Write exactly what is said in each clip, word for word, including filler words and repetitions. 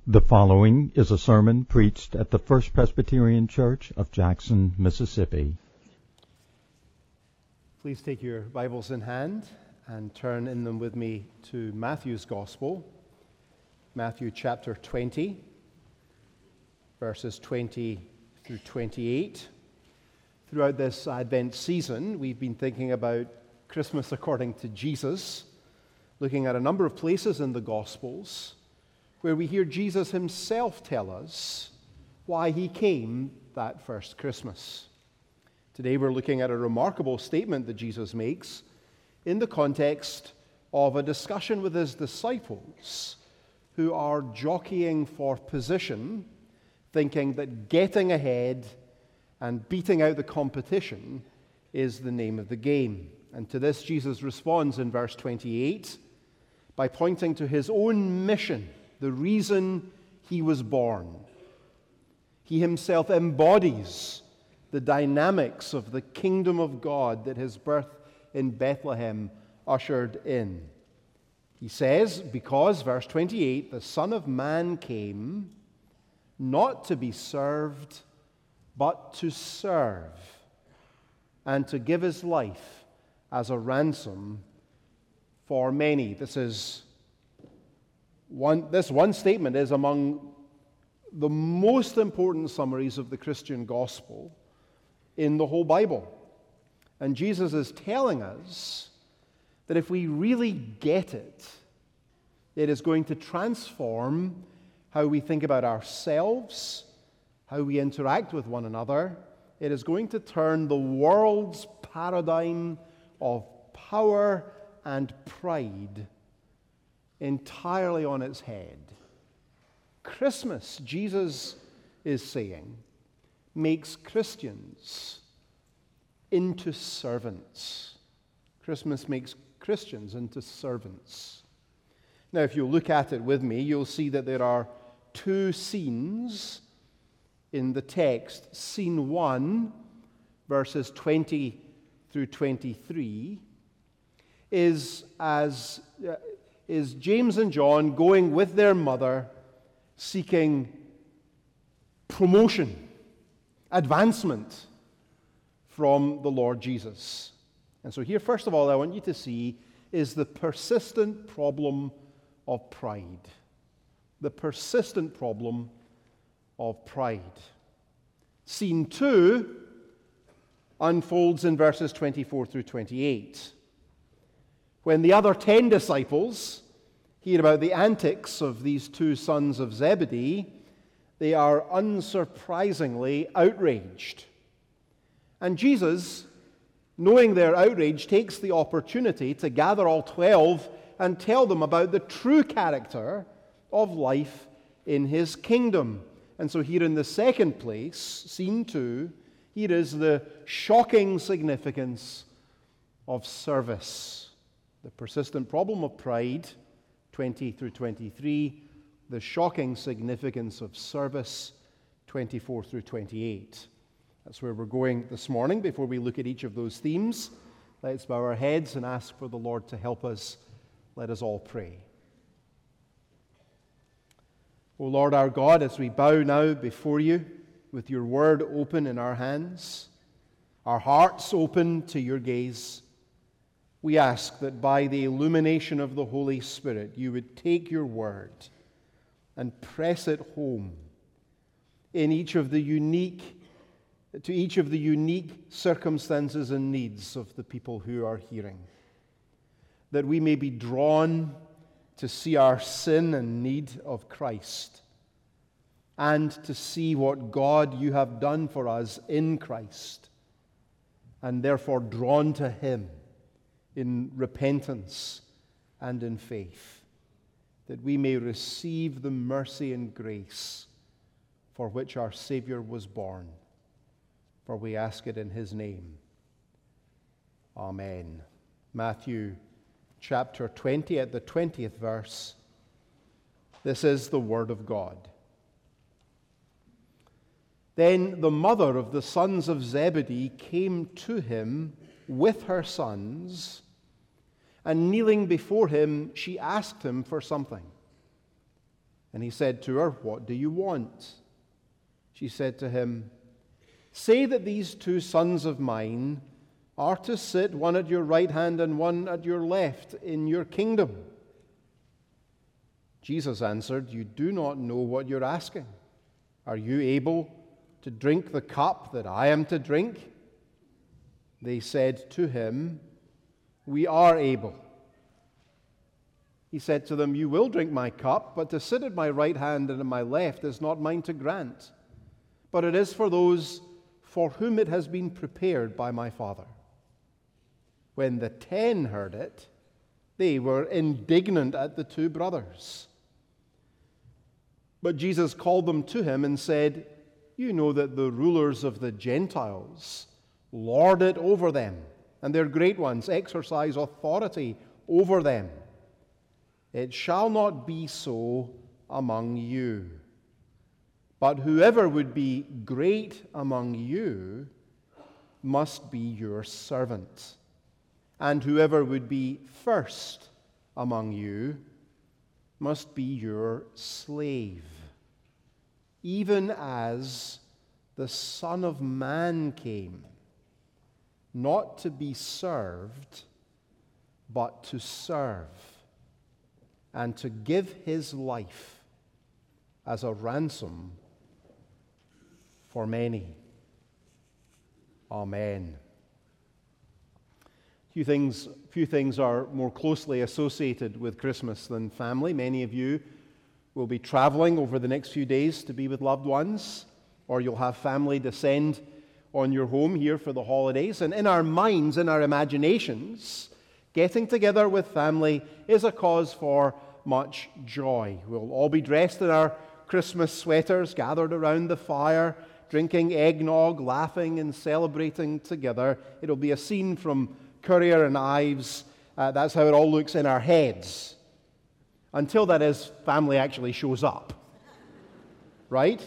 The following is a sermon preached at the First Presbyterian Church of Jackson, Mississippi. Please take your Bibles in hand and turn in them with me to Matthew's Gospel, Matthew chapter twenty, verses twenty through twenty-eight. Throughout this Advent season, we've been thinking about Christmas according to Jesus, looking at a number of places in the Gospels where we hear Jesus himself tell us why he came that first Christmas. Today we're looking at a remarkable statement that Jesus makes in the context of a discussion with his disciples who are jockeying for position, thinking that getting ahead and beating out the competition is the name of the game. And to this Jesus responds in verse twenty-eight by pointing to his own mission, the reason he was born. He himself embodies the dynamics of the kingdom of God that his birth in Bethlehem ushered in. He says, because, verse twenty-eight, the Son of Man came not to be served, but to serve, and to give his life as a ransom for many. This is One, this one statement is among the most important summaries of the Christian gospel in the whole Bible. And Jesus is telling us that if we really get it, it is going to transform how we think about ourselves, how we interact with one another. It is going to turn the world's paradigm of power and pride entirely on its head. Christmas, Jesus is saying, makes Christians into servants. Christmas makes Christians into servants. Now, if you look at it with me, you'll see that there are two scenes in the text. Scene one, verses twenty through twenty-three, is as uh, is James and John going with their mother, seeking promotion, advancement from the Lord Jesus. And so here, first of all, I want you to see is the persistent problem of pride. The persistent problem of pride. Scene two unfolds in verses twenty-four through twenty-eight. When the other ten disciples hear about the antics of these two sons of Zebedee, they are unsurprisingly outraged. And Jesus, knowing their outrage, takes the opportunity to gather all twelve and tell them about the true character of life in his kingdom. And so here in the second place, scene two, here is the shocking significance of service. The persistent problem of pride, twenty through twenty-three, the shocking significance of service, twenty-four through twenty-eight. That's where we're going this morning. Before we look at each of those themes, let's bow our heads and ask for the Lord to help us. Let us all pray. O Lord our God, as we bow now before you, with your word open in our hands, our hearts open to your gaze, we ask that by the illumination of the Holy Spirit, you would take your word and press it home in each of the unique, to each of the unique circumstances and needs of the people who are hearing. That we may be drawn to see our sin and need of Christ, and to see what God you have done for us in Christ, and therefore drawn to him in repentance and in faith, that we may receive the mercy and grace for which our Savior was born. For we ask it in his name. Amen. Matthew chapter twenty, at the twentieth verse. This is the word of God. Then the mother of the sons of Zebedee came to him with her sons, and kneeling before him, she asked him for something. And he said to her, "What do you want?" She said to him, "Say that these two sons of mine are to sit, one at your right hand and one at your left, in your kingdom." Jesus answered, "You do not know what you're asking. Are you able to drink the cup that I am to drink?" They said to him, "We are able." He said to them, "You will drink my cup, but to sit at my right hand and at my left is not mine to grant, but it is for those for whom it has been prepared by my Father." When the ten heard it, they were indignant at the two brothers. But Jesus called them to him and said, "You know that the rulers of the Gentiles lord it over them, and their great ones exercise authority over them. It shall not be so among you. But whoever would be great among you must be your servant, and whoever would be first among you must be your slave, even as the Son of Man came, not to be served, but to serve, and to give his life as a ransom for many." Amen. Few things, few things are more closely associated with Christmas than family. Many of you will be traveling over the next few days to be with loved ones, or you'll have family descend on your home here for the holidays. And in our minds, in our imaginations, getting together with family is a cause for much joy. We'll all be dressed in our Christmas sweaters, gathered around the fire, drinking eggnog, laughing and celebrating together. It'll be a scene from Currier and Ives. Uh, that's how it all looks in our heads. Until, that is, family actually shows up. Right?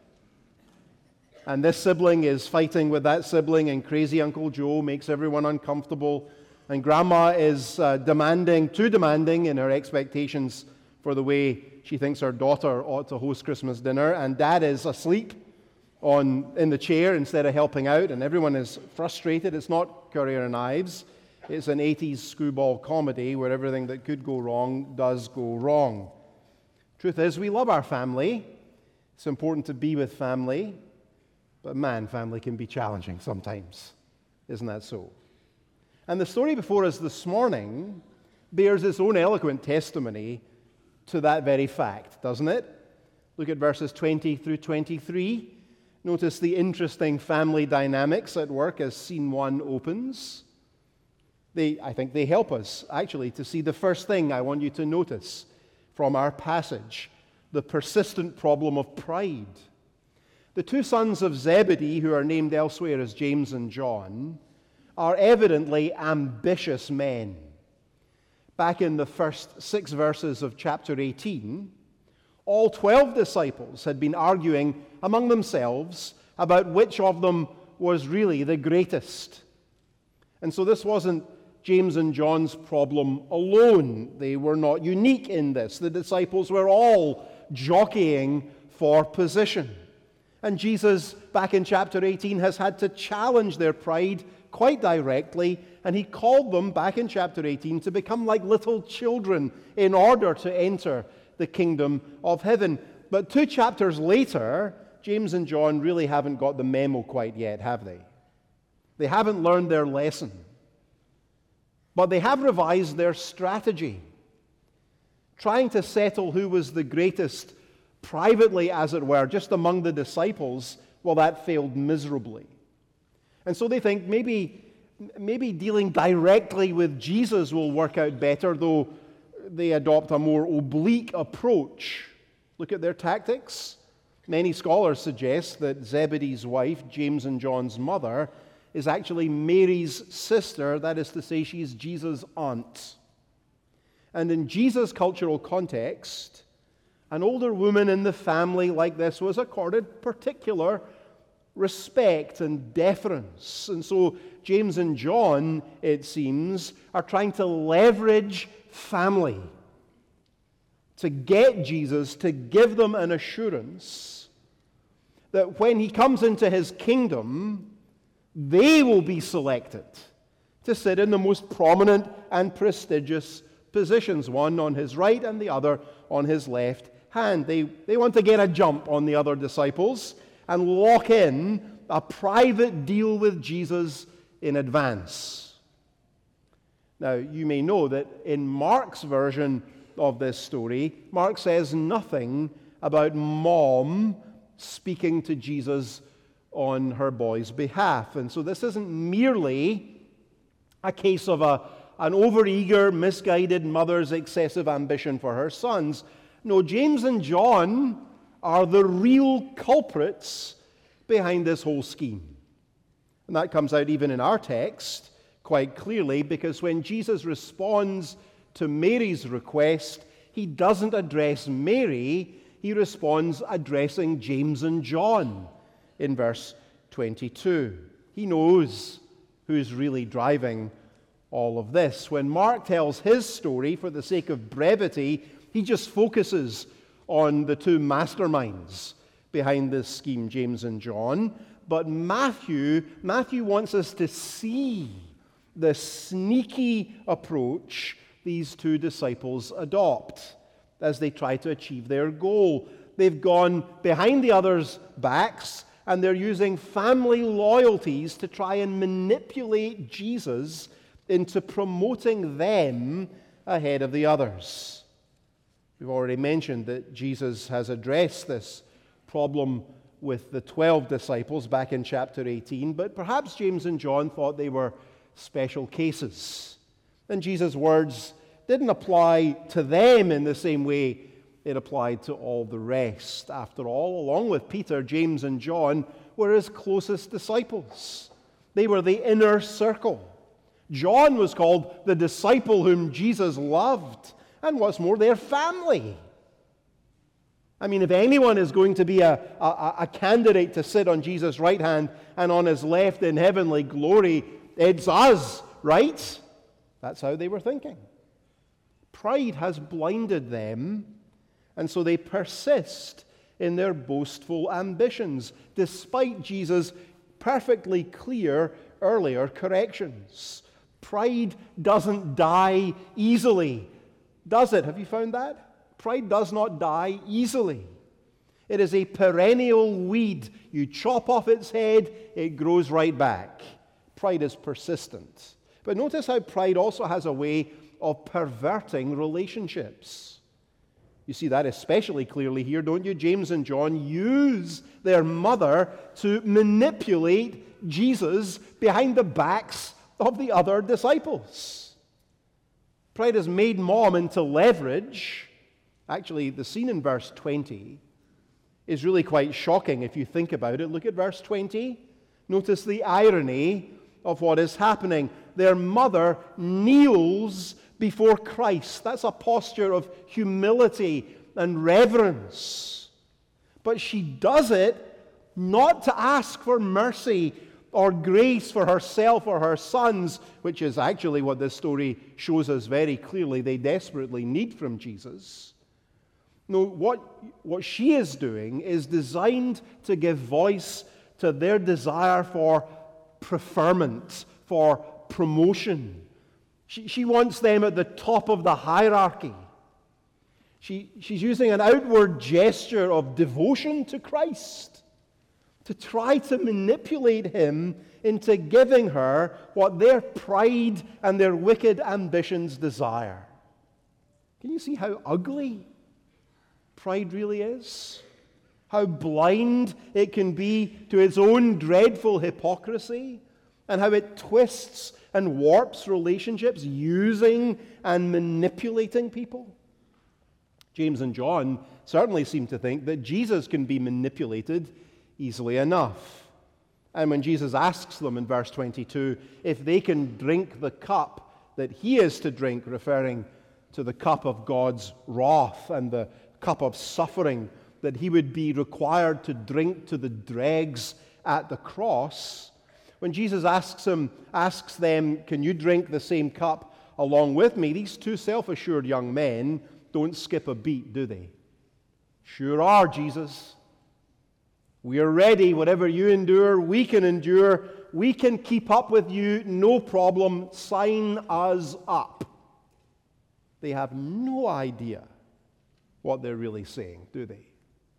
And this sibling is fighting with that sibling, and crazy Uncle Joe makes everyone uncomfortable. And Grandma is uh, demanding, too demanding in her expectations for the way she thinks her daughter ought to host Christmas dinner. And Dad is asleep on in the chair instead of helping out, and everyone is frustrated. It's not Currier and Ives. It's an eighties screwball comedy where everything that could go wrong does go wrong. Truth is, we love our family. It's important to be with family. But man, family can be challenging sometimes. Isn't that so? And the story before us this morning bears its own eloquent testimony to that very fact, doesn't it? Look at verses twenty through twenty-three. Notice the interesting family dynamics at work as scene one opens. They, I think they help us, actually, to see the first thing I want you to notice from our passage, the persistent problem of pride. The two sons of Zebedee, who are named elsewhere as James and John, are evidently ambitious men. Back in the first six verses of chapter eighteen, all twelve disciples had been arguing among themselves about which of them was really the greatest. And so this wasn't James and John's problem alone. They were not unique in this. The disciples were all jockeying for position. And Jesus, back in chapter eighteen, has had to challenge their pride quite directly, and he called them, back in chapter eighteen, to become like little children in order to enter the kingdom of heaven. But two chapters later, James and John really haven't got the memo quite yet, have they? They haven't learned their lesson. But they have revised their strategy, trying to settle who was the greatest privately, as it were, just among the disciples. Well, that failed miserably. And so they think maybe, maybe dealing directly with Jesus will work out better, though they adopt a more oblique approach. Look at their tactics. Many scholars suggest that Zebedee's wife, James and John's mother, is actually Mary's sister. That is to say, she's Jesus' aunt. And in Jesus' cultural context, an older woman in the family like this was accorded particular respect and deference. And so James and John, it seems, are trying to leverage family to get Jesus to give them an assurance that when he comes into his kingdom, they will be selected to sit in the most prominent and prestigious positions, one on his right and the other on his left hand. They, they want to get a jump on the other disciples and lock in a private deal with Jesus in advance. Now, you may know that in Mark's version of this story, Mark says nothing about Mom speaking to Jesus on her boy's behalf. And so this isn't merely a case of a, an overeager, misguided mother's excessive ambition for her sons. No, James and John are the real culprits behind this whole scheme. And that comes out even in our text quite clearly, because when Jesus responds to Mary's request, he doesn't address Mary, he responds addressing James and John in verse twenty-two. He knows who's really driving all of this. When Mark tells his story, for the sake of brevity, he just focuses on the two masterminds behind this scheme, James and John. But Matthew, Matthew wants us to see the sneaky approach these two disciples adopt as they try to achieve their goal. They've gone behind the others' backs, and they're using family loyalties to try and manipulate Jesus into promoting them ahead of the others. We've already mentioned that Jesus has addressed this problem with the twelve disciples back in chapter eighteen, but perhaps James and John thought they were special cases. And Jesus' words didn't apply to them in the same way it applied to all the rest. After all, along with Peter, James and John were his closest disciples. They were the inner circle. John was called the disciple whom Jesus loved, and what's more, their family. I mean, if anyone is going to be a, a, a candidate to sit on Jesus' right hand and on his left in heavenly glory, it's us, right? That's how they were thinking. Pride has blinded them, and so they persist in their boastful ambitions, despite Jesus' perfectly clear earlier corrections. Pride doesn't die easily, does it? Have you found that? Pride does not die easily. It is a perennial weed. You chop off its head, it grows right back. Pride is persistent. But notice how pride also has a way of perverting relationships. You see that especially clearly here, don't you? James and John use their mother to manipulate Jesus behind the backs of the other disciples. Pride has made Mom into leverage. Actually, the scene in verse twenty is really quite shocking if you think about it. Look at verse twenty. Notice the irony of what is happening. Their mother kneels before Christ. That's a posture of humility and reverence. But she does it not to ask for mercy or grace for herself or her sons, which is actually what this story shows us very clearly they desperately need from Jesus. No, what, what she is doing is designed to give voice to their desire for preferment, for promotion. She, she wants them at the top of the hierarchy. She, she's using an outward gesture of devotion to Christ to try to manipulate him into giving her what their pride and their wicked ambitions desire. Can you see how ugly pride really is? How blind it can be to its own dreadful hypocrisy, and how it twists and warps relationships using and manipulating people. James and John certainly seem to think that Jesus can be manipulated easily enough. And when Jesus asks them in verse twenty-two if they can drink the cup that he is to drink, referring to the cup of God's wrath and the cup of suffering that he would be required to drink to the dregs at the cross, when Jesus asks them, asks them, can you drink the same cup along with me? These two self-assured young men don't skip a beat, do they? Sure are, Jesus. We are ready. Whatever you endure, we can endure. We can keep up with you, no problem. Sign us up. They have no idea what they're really saying, do they?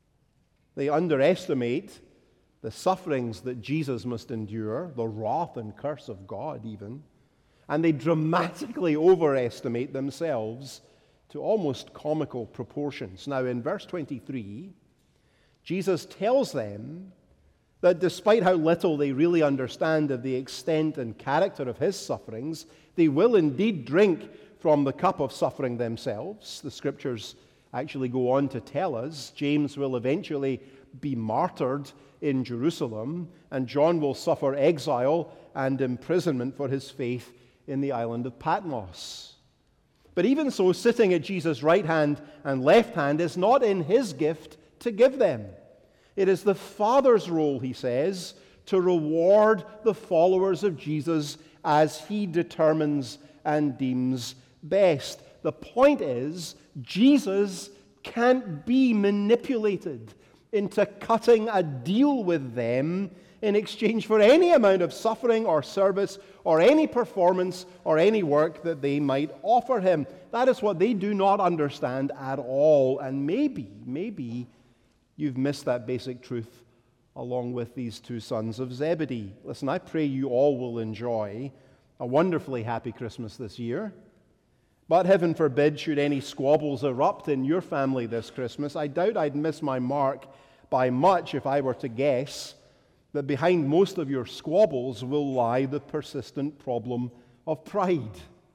They underestimate the sufferings that Jesus must endure, the wrath and curse of God even, and they dramatically overestimate themselves to almost comical proportions. Now, in verse twenty-three, Jesus tells them that despite how little they really understand of the extent and character of his sufferings, they will indeed drink from the cup of suffering themselves. The Scriptures actually go on to tell us James will eventually be martyred in Jerusalem, and John will suffer exile and imprisonment for his faith in the island of Patmos. But even so, sitting at Jesus' right hand and left hand is not in his gift to give them. It is the Father's role, he says, to reward the followers of Jesus as he determines and deems best. The point is, Jesus can't be manipulated into cutting a deal with them in exchange for any amount of suffering or service or any performance or any work that they might offer him. That is what they do not understand at all. And maybe, maybe you've missed that basic truth along with these two sons of Zebedee. Listen, I pray you all will enjoy a wonderfully happy Christmas this year. But heaven forbid, should any squabbles erupt in your family this Christmas, I doubt I'd miss my mark by much if I were to guess that behind most of your squabbles will lie the persistent problem of pride,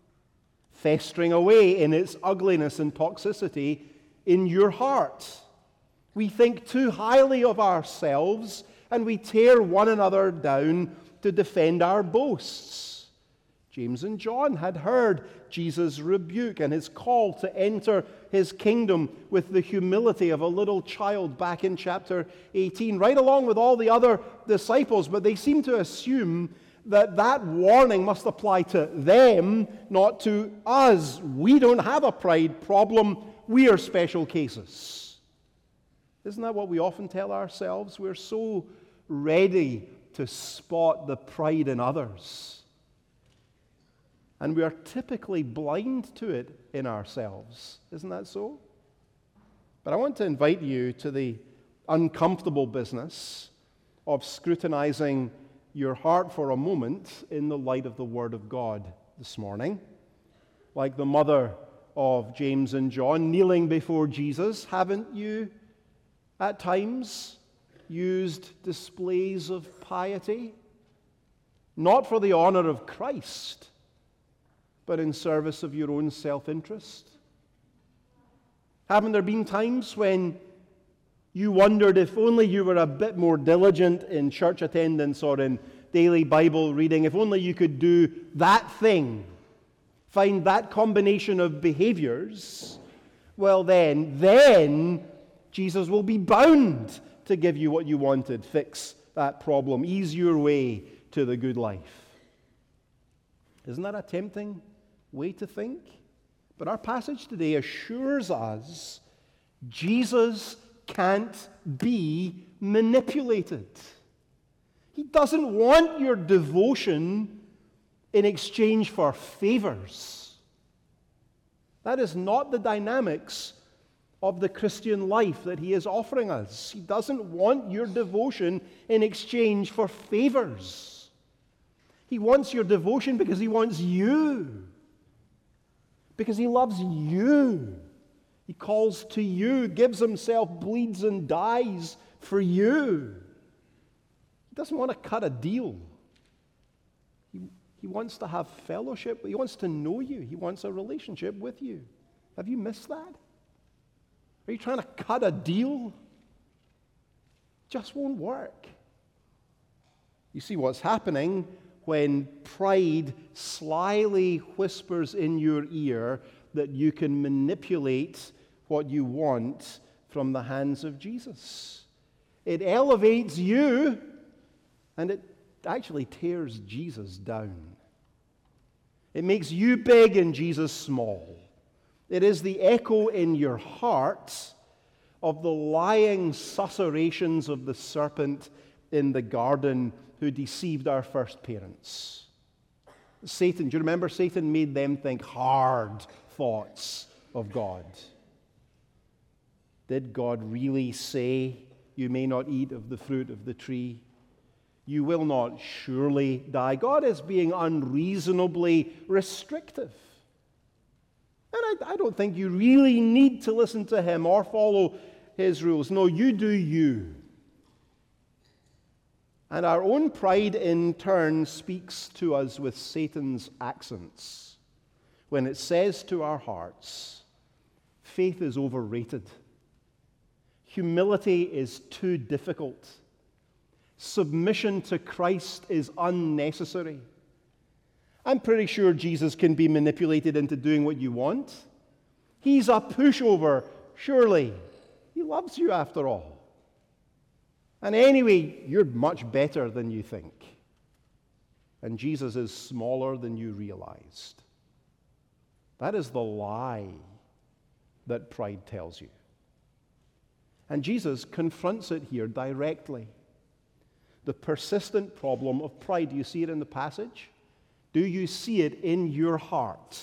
festering away in its ugliness and toxicity in your heart. We think too highly of ourselves, and we tear one another down to defend our boasts. James and John had heard Jesus' rebuke and his call to enter his kingdom with the humility of a little child back in chapter eighteen, right along with all the other disciples, but they seem to assume that that warning must apply to them, not to us. We don't have a pride problem. We are special cases. Isn't that what we often tell ourselves? We're so ready to spot the pride in others. And we are typically blind to it in ourselves. Isn't that so? But I want to invite you to the uncomfortable business of scrutinizing your heart for a moment in the light of the Word of God this morning. Like the mother of James and John kneeling before Jesus, haven't you at times used displays of piety? Not for the honor of Christ, but in service of your own self-interest? Haven't there been times when you wondered if only you were a bit more diligent in church attendance or in daily Bible reading, if only you could do that thing, find that combination of behaviors, well then, then Jesus will be bound to give you what you wanted, fix that problem, ease your way to the good life. Isn't that a tempting way to think? But our passage today assures us Jesus can't be manipulated. He doesn't want your devotion in exchange for favors. That is not the dynamics of the Christian life that he is offering us. He doesn't want your devotion in exchange for favors. He wants your devotion because he wants you. Because he loves you. He calls to you, gives himself, bleeds and dies for you. He doesn't want to cut a deal. He, he wants to have fellowship. He wants to know you. He wants a relationship with you. Have you missed that? Are you trying to cut a deal? It just won't work. You see what's happening when pride slyly whispers in your ear that you can manipulate what you want from the hands of Jesus. It elevates you, and it actually tears Jesus down. It makes you big and Jesus small. It is the echo in your heart of the lying susurrations of the serpent in the garden who deceived our first parents. Satan, do you remember? Satan made them think hard thoughts of God. Did God really say, you may not eat of the fruit of the tree? You will not surely die. God is being unreasonably restrictive. And I, I don't think you really need to listen to him or follow his rules. No, you do you. And our own pride in turn speaks to us with Satan's accents when it says to our hearts, faith is overrated. Humility is too difficult. Submission to Christ is unnecessary. I'm pretty sure Jesus can be manipulated into doing what you want. He's a pushover, surely. He loves you after all. And anyway, you're much better than you think. And Jesus is smaller than you realized. That is the lie that pride tells you. And Jesus confronts it here directly. The persistent problem of pride. Do you see it in the passage? Do you see it in your heart?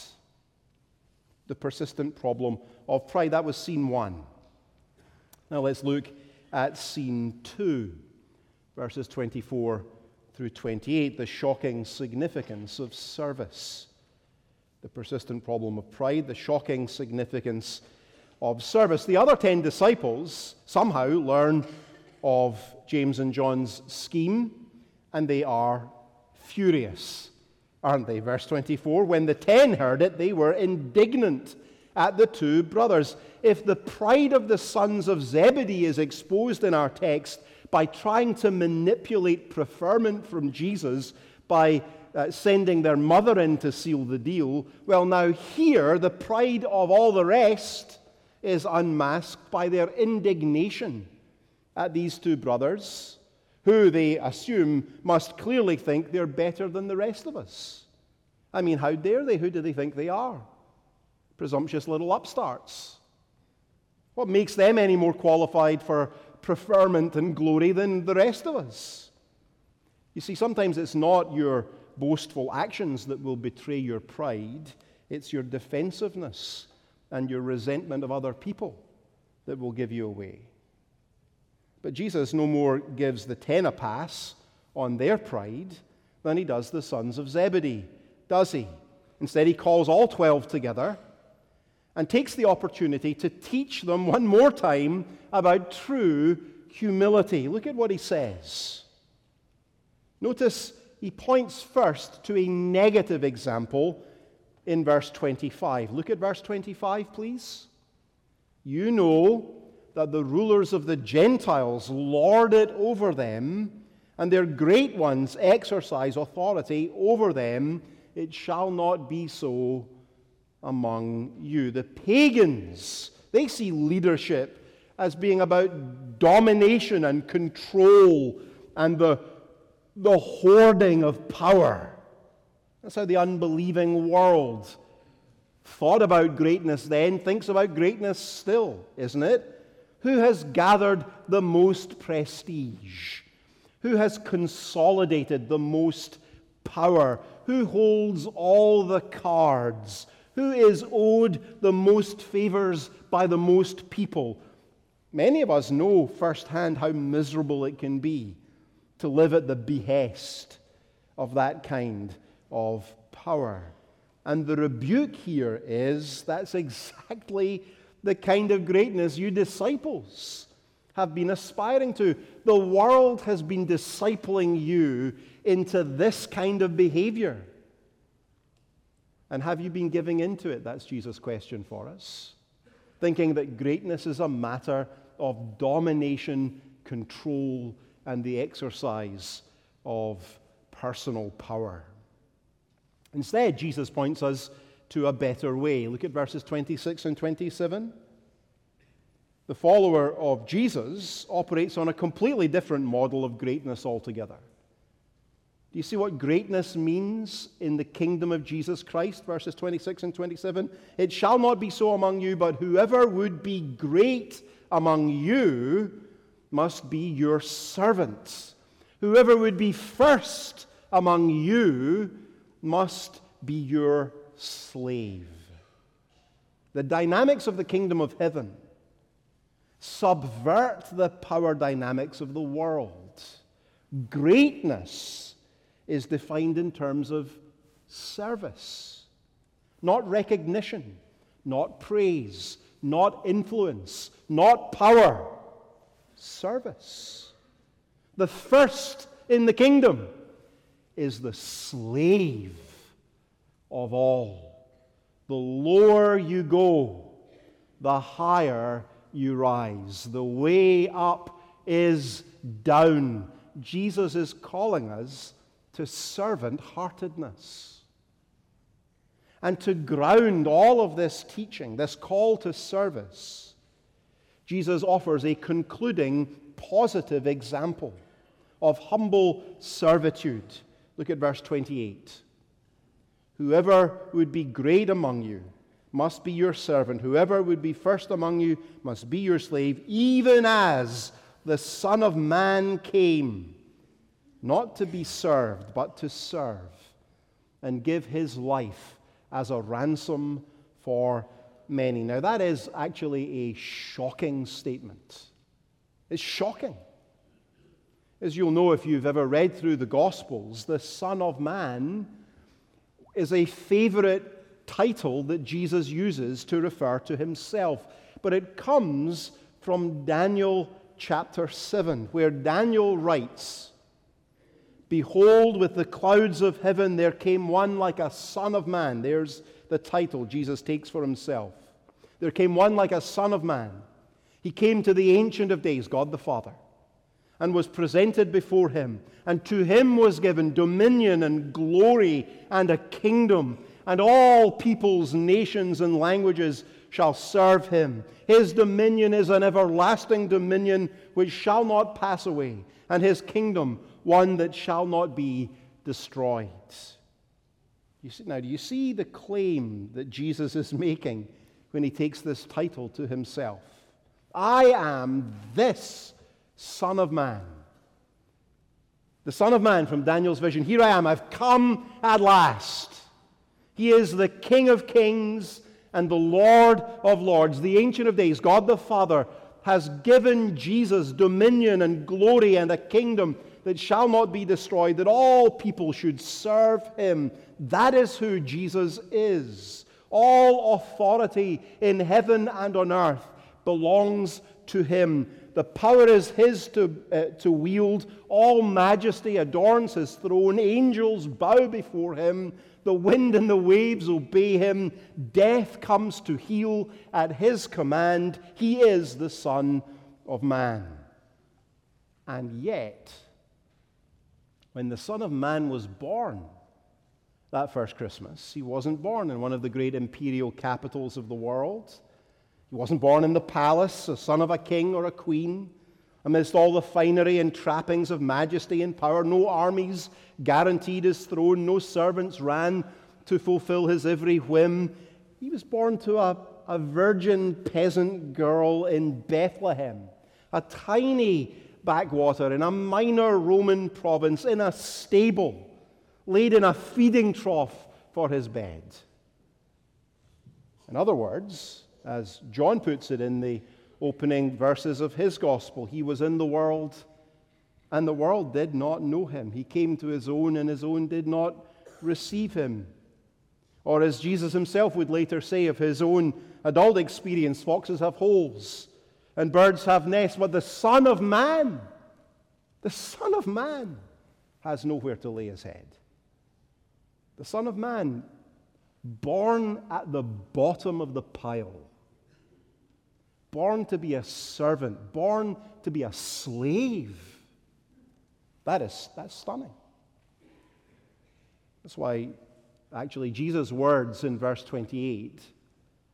The persistent problem of pride. That was scene one. Now let's look at scene two, verses twenty-four through twenty-eight, the shocking significance of service. The persistent problem of pride, the shocking significance of service. The other ten disciples somehow learn of James and John's scheme, and they are furious, aren't they? Verse twenty-four, when the ten heard it, they were indignant at the two brothers. If the pride of the sons of Zebedee is exposed in our text by trying to manipulate preferment from Jesus by uh, sending their mother in to seal the deal, well, now here the pride of all the rest is unmasked by their indignation at these two brothers, who they assume must clearly think they're better than the rest of us. I mean, how dare they? Who do they think they are? Presumptuous little upstarts. What makes them any more qualified for preferment and glory than the rest of us? You see, sometimes it's not your boastful actions that will betray your pride. It's your defensiveness and your resentment of other people that will give you away. But Jesus no more gives the ten a pass on their pride than he does the sons of Zebedee, does he? Instead, he calls all twelve together and takes the opportunity to teach them one more time about true humility. Look at what he says. Notice he points first to a negative example in verse twenty-five. Look at verse twenty-five, please. You know that the rulers of the Gentiles lord it over them, and their great ones exercise authority over them. It shall not be so among you. The pagans, they see leadership as being about domination and control and the, the hoarding of power. That's how the unbelieving world thought about greatness then, thinks about greatness still, isn't it? Who has gathered the most prestige? Who has consolidated the most power? Who holds all the cards? Who is owed the most favors by the most people? Many of us know firsthand how miserable it can be to live at the behest of that kind of power. And the rebuke here is that's exactly the kind of greatness you disciples have been aspiring to. The world has been discipling you into this kind of behavior. And have you been giving into it? That's Jesus' question for us. Thinking that greatness is a matter of domination, control, and the exercise of personal power. Instead, Jesus points us to a better way. Look at verses twenty-six and twenty-seven. The follower of Jesus operates on a completely different model of greatness altogether. Do you see what greatness means in the kingdom of Jesus Christ? Verses twenty-six and twenty-seven. It shall not be so among you, but whoever would be great among you must be your servant. Whoever would be first among you must be your slave. The dynamics of the kingdom of heaven subvert the power dynamics of the world. Greatness is defined in terms of service, not recognition, not praise, not influence, not power. Service. The first in the kingdom is the slave of all. The lower you go, the higher you rise. The way up is down. Jesus is calling us to servant-heartedness. And to ground all of this teaching, this call to service, Jesus offers a concluding positive example of humble servitude. Look at verse twenty-eight. Whoever would be great among you must be your servant. Whoever would be first among you must be your slave, even as the Son of Man came, not to be served, but to serve, and give his life as a ransom for many. Now, that is actually a shocking statement. It's shocking. As you'll know if you've ever read through the Gospels, the Son of Man is a favorite title that Jesus uses to refer to himself. But it comes from Daniel chapter seven, where Daniel writes, "Behold, with the clouds of heaven there came one like a son of man." There's the title Jesus takes for himself. There came one like a son of man. He came to the Ancient of Days, God the Father, and was presented before him. And to him was given dominion and glory and a kingdom, and all peoples, nations, and languages shall serve him. His dominion is an everlasting dominion which shall not pass away, and his kingdom one that shall not be destroyed. You see, now, do you see the claim that Jesus is making when he takes this title to himself? I am this Son of Man. The Son of Man from Daniel's vision. Here I am, I've come at last. He is the King of Kings and the Lord of Lords. The Ancient of Days, God the Father, has given Jesus dominion and glory and a kingdom that shall not be destroyed, that all people should serve him. That is who Jesus is. All authority in heaven and on earth belongs to him. The power is his to, uh, to wield. All majesty adorns his throne. Angels bow before him. The wind and the waves obey him. Death comes to heal at his command. He is the Son of Man. And yet, when the Son of Man was born that first Christmas, he wasn't born in one of the great imperial capitals of the world. He wasn't born in the palace, a son of a king or a queen, amidst all the finery and trappings of majesty and power. No armies guaranteed his throne. No servants ran to fulfill his every whim. He was born to a, a virgin peasant girl in Bethlehem, a tiny backwater in a minor Roman province, in a stable, laid in a feeding trough for his bed. In other words, as John puts it in the opening verses of his gospel, he was in the world, and the world did not know him. He came to his own, and his own did not receive him. Or as Jesus himself would later say of his own adult experience, foxes have holes and birds have nests, but the Son of Man, the Son of Man has nowhere to lay his head. The Son of Man, born at the bottom of the pile, born to be a servant, born to be a slave. That is, that's stunning. That's why, actually, Jesus' words in verse twenty-eight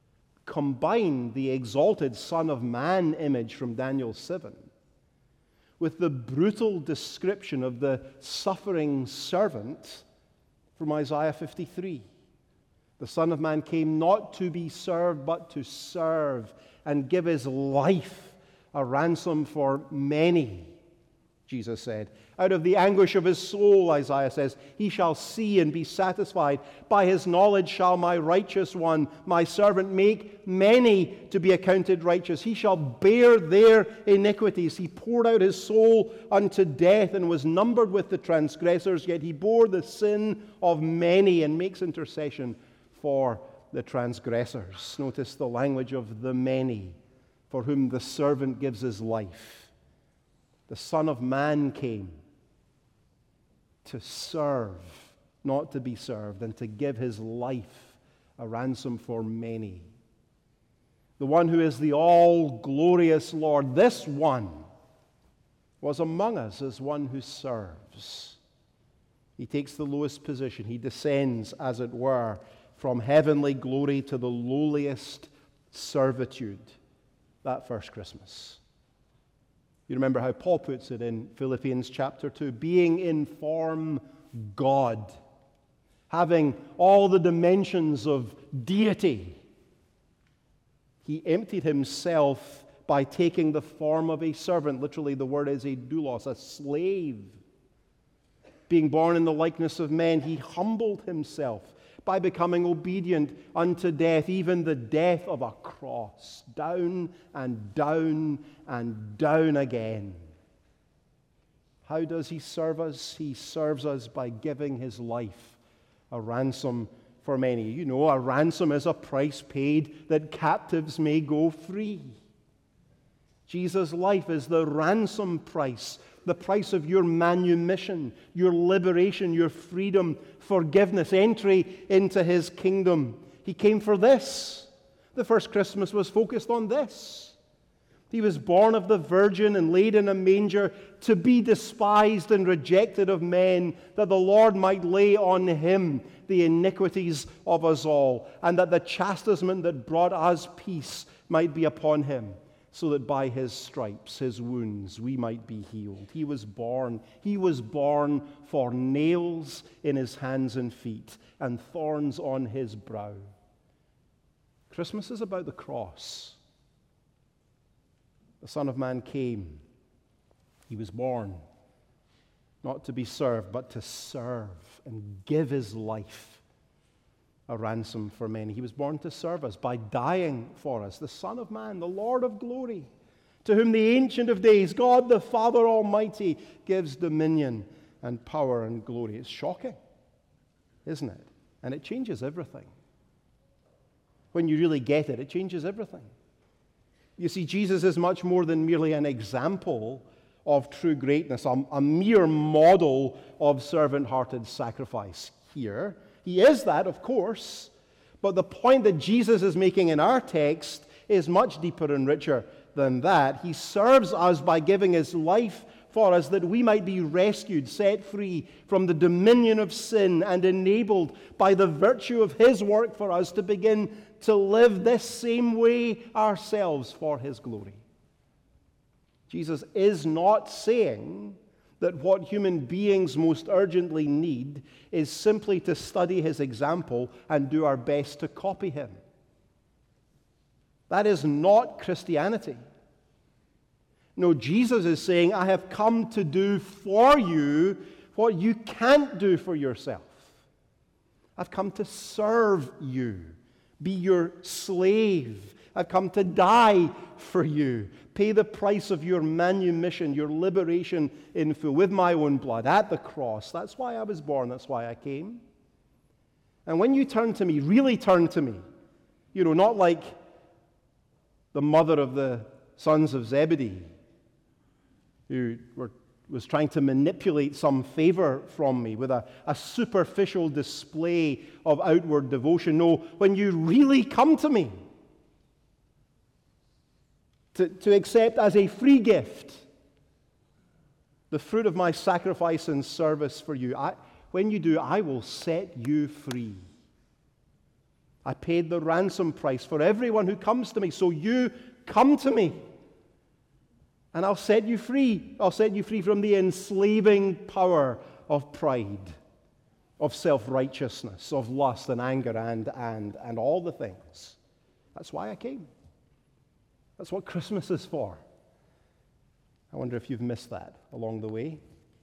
combine the exalted Son of Man image from Daniel seven with the brutal description of the suffering servant from Isaiah fifty-three. The Son of Man came not to be served, but to serve and give his life a ransom for many, Jesus said. Out of the anguish of his soul, Isaiah says, he shall see and be satisfied. By his knowledge shall my righteous one, my servant, make many to be accounted righteous. He shall bear their iniquities. He poured out his soul unto death and was numbered with the transgressors, yet he bore the sin of many and makes intercession for the transgressors. Notice the language of the many, for whom the servant gives his life. The Son of Man came to serve, not to be served, and to give his life a ransom for many. The one who is the all-glorious Lord, this one, was among us as one who serves. He takes the lowest position. He descends, as it were, from heavenly glory to the lowliest servitude that first Christmas. You remember how Paul puts it in Philippians chapter two, being in form God, having all the dimensions of deity. He emptied himself by taking the form of a servant. Literally, the word is a doulos, a slave. Being born in the likeness of men, he humbled himself by becoming obedient unto death, even the death of a cross, down and down and down again. How does he serve us? He serves us by giving his life a ransom for many. You know, a ransom is a price paid that captives may go free. Jesus' life is the ransom price, the price of your manumission, your liberation, your freedom, forgiveness, entry into his kingdom. He came for this. The first Christmas was focused on this. He was born of the Virgin and laid in a manger to be despised and rejected of men, that the Lord might lay on him the iniquities of us all, and that the chastisement that brought us peace might be upon him, so that by his stripes, his wounds, we might be healed. He was born. He was born for nails in his hands and feet and thorns on his brow. Christmas is about the cross. The Son of Man came. He was born not to be served, but to serve and give his life a ransom for many. He was born to serve us by dying for us. The Son of Man, the Lord of glory, to whom the Ancient of Days, God the Father Almighty, gives dominion and power and glory. It's shocking, isn't it? And it changes everything. When you really get it, it changes everything. You see, Jesus is much more than merely an example of true greatness, a, a mere model of servant-hearted sacrifice here. He is that, of course, but the point that Jesus is making in our text is much deeper and richer than that. He serves us by giving his life for us that we might be rescued, set free from the dominion of sin, and enabled by the virtue of his work for us to begin to live this same way ourselves for his glory. Jesus is not saying that what human beings most urgently need is simply to study his example and do our best to copy him. That is not Christianity. No, Jesus is saying, I have come to do for you what you can't do for yourself. I've come to serve you, be your slave. I've come to die for you, pay the price of your manumission, your liberation in full, with my own blood, at the cross. That's why I was born. That's why I came. And when you turn to me, really turn to me, you know, not like the mother of the sons of Zebedee, who were, was trying to manipulate some favor from me with a, a superficial display of outward devotion. No, when you really come to me, to, to accept as a free gift the fruit of my sacrifice and service for you, I, when you do, I will set you free. I paid the ransom price for everyone who comes to me, so you come to me. And I'll set you free. I'll set you free from the enslaving power of pride, of self-righteousness, of lust and anger and, and, and all the things. That's why I came. That's what Christmas is for. I wonder if you've missed that along the way.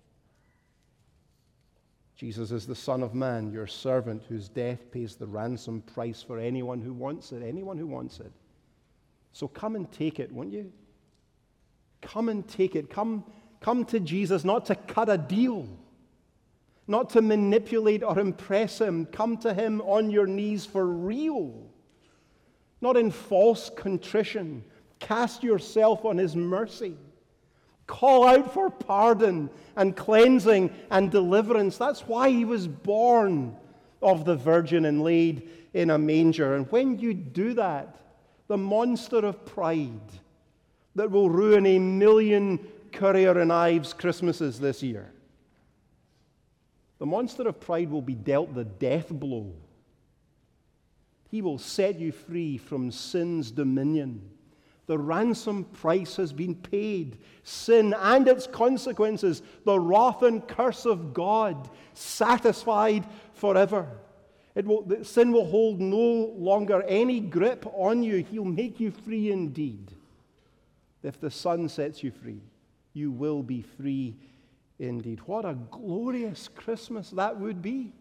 Jesus is the Son of Man, your servant, whose death pays the ransom price for anyone who wants it, anyone who wants it. So come and take it, won't you? Come and take it. Come, come to Jesus, not to cut a deal, not to manipulate or impress him. Come to him on your knees for real, not in false contrition. Cast yourself on his mercy. Call out for pardon and cleansing and deliverance. That's why he was born of the Virgin and laid in a manger. And when you do that, the monster of pride that will ruin a million Currier and Ives Christmases this year, the monster of pride will be dealt the death blow. He will set you free from sin's dominion. The ransom price has been paid. Sin and its consequences, the wrath and curse of God, satisfied forever. It will, sin will hold no longer any grip on you. He'll make you free indeed. If the Son sets you free, you will be free indeed. What a glorious Christmas that would be.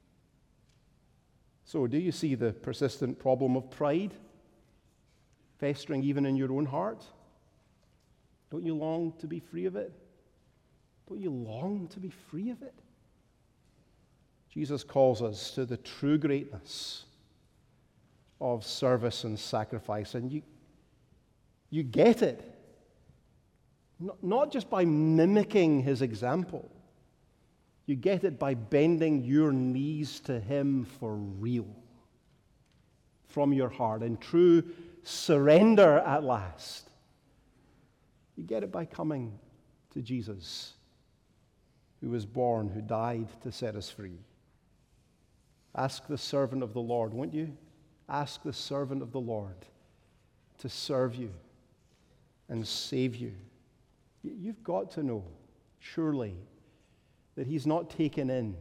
So, do you see the persistent problem of pride festering even in your own heart? Don't you long to be free of it? Don't you long to be free of it? Jesus calls us to the true greatness of service and sacrifice, and you, you get it. Not, not just by mimicking his example. You get it by bending your knees to him for real, from your heart, in true surrender at last. You get it by coming to Jesus, who was born, who died to set us free. Ask the servant of the Lord, won't you? Ask the servant of the Lord to serve you and save you. You've got to know, surely, that he's not taken in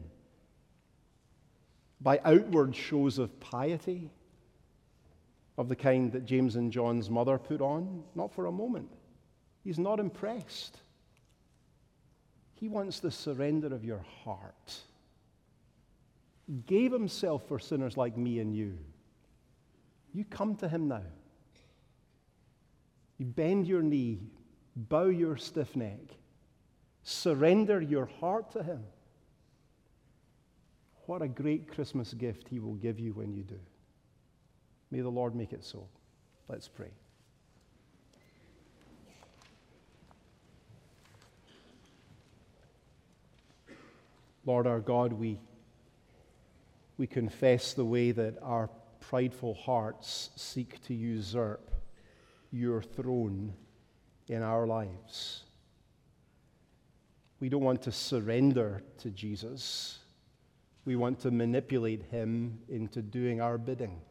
by outward shows of piety of the kind that James and John's mother put on. Not for a moment. He's not impressed. He wants the surrender of your heart. He gave himself for sinners like me and you. You come to him now. You bend your knee, bow your stiff neck, surrender your heart to him. What a great Christmas gift he will give you when you do. May the Lord make it so. Let's pray. Lord our God, we, we confess the way that our prideful hearts seek to usurp your throne in our lives. We don't want to surrender to Jesus. We want to manipulate him into doing our bidding.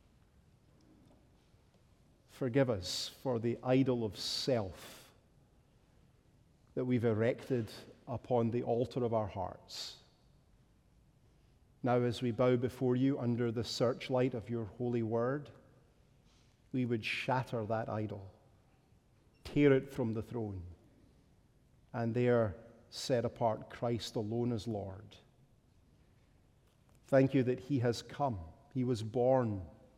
Forgive us for the idol of self that we've erected upon the altar of our hearts. Now, as we bow before you under the searchlight of your holy word, we would shatter that idol, tear it from the throne, and there set apart Christ alone as Lord. Thank you that he has come. He was born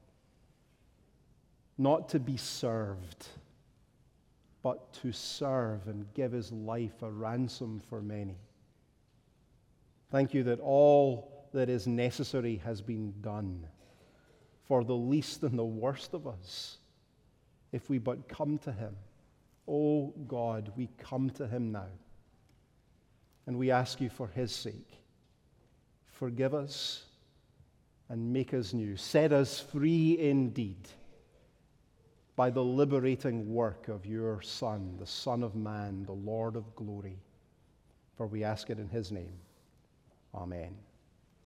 not to be served, but to serve and give his life a ransom for many. Thank you that all that is necessary has been done for the least and the worst of us, if we but come to him. Oh God, we come to him now. And we ask you for his sake, forgive us and make us new. Set us free indeed by the liberating work of your Son, the Son of Man, the Lord of glory. For we ask it in his name. Amen.